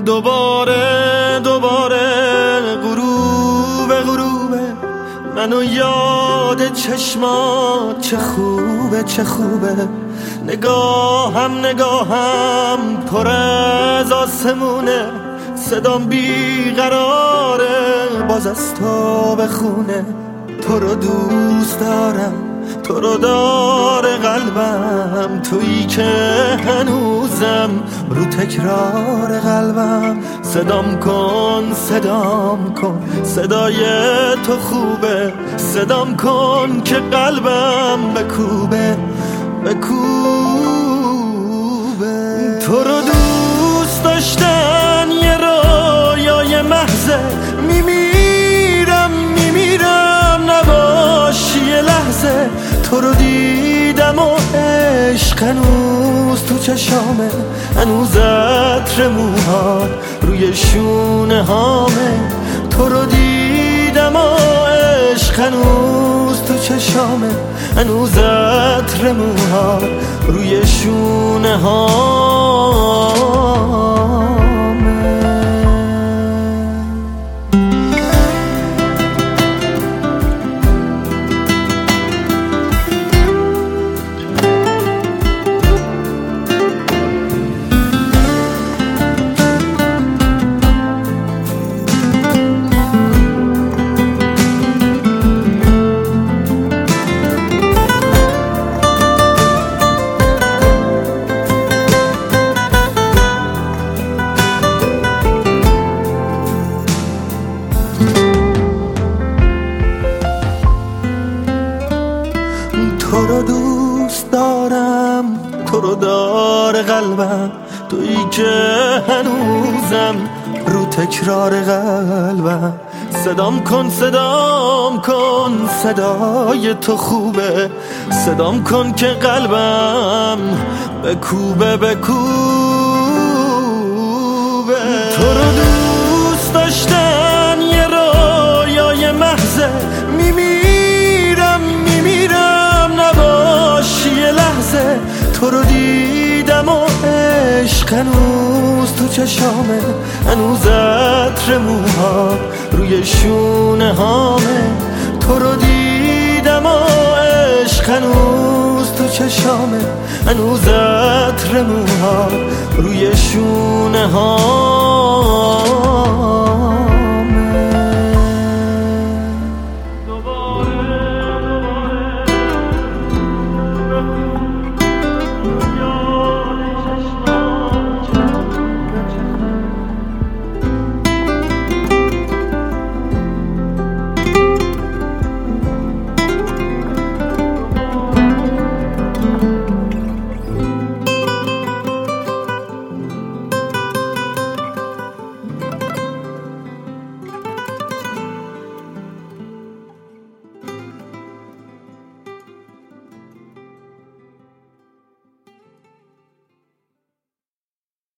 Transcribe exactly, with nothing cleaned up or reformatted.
دوباره دوباره غروب غروبه منو یاد چشمات چه خوبه چه خوبه نگاهم نگاهم پر از آسمونه صدام بیقراره باز از تو بخونه تو رو دوست دارم تو رو داره قلبم تویی که هنوزم رو تکرار قلبم صدام کن صدام کن صدای تو خوبه صدام کن که قلبم بکوبه بکوبه تو رو دوست داشتن یه رویای محضه میمیرم میمیرم نباشی یه لحظه تو رو دیدم و عشق هنوز تو چشامه هنوز عطر موهات روی شونه هامه تو رو دیدم و عشق هنوز تو چشامه هنوز عطر موهات روی شونه هامه تو رو دوست دارم تو رو داره قلبم تویی که هنوزم رو تکرار قلبم صدام کن صدام کن صدای تو خوبه صدام کن که قلبم بکوبه بکوبه تو رو دوست داشتن یه رویای محضه میمیرم میمیرم نباشی یه لحظه تو رو دیدم و عشق هنوز تو چشامه هنوز عطر موهات روی شونه هامه تو رو دیدم و عشق هنوز تو چشامه هنوز عطر موهات روی شونه هامه